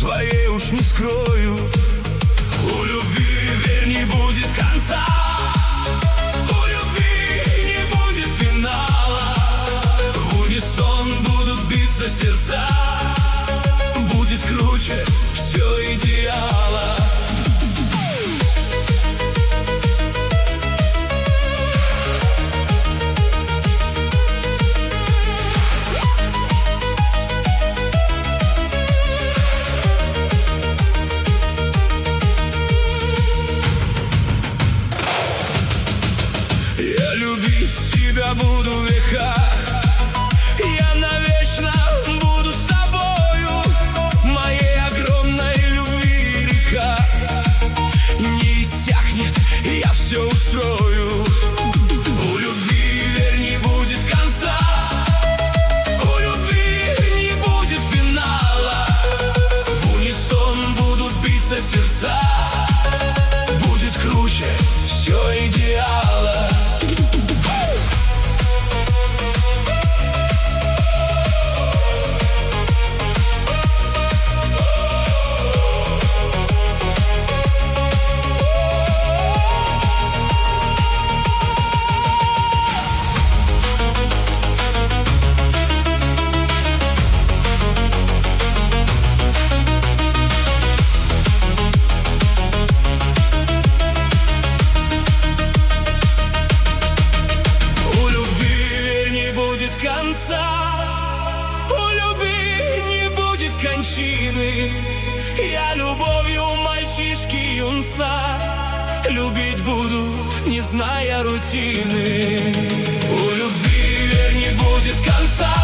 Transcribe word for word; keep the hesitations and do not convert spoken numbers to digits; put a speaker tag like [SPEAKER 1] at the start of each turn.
[SPEAKER 1] своей уж не скрою. У любви, верь, не будет конца, у любви не будет финала. В унисон будут биться сердца, будет круче все идеала. Я любить тебя буду века, я навечно буду с тобою. Моей огромной любви река не иссякнет, я все устрою. У любви, верь, не будет конца, у любви не будет финала. В унисон будут биться сердца, будет круче все идеала. У любви не будет кончины, я любовью мальчишки юнца любить буду, не зная рутины. У любви, верь, не будет конца.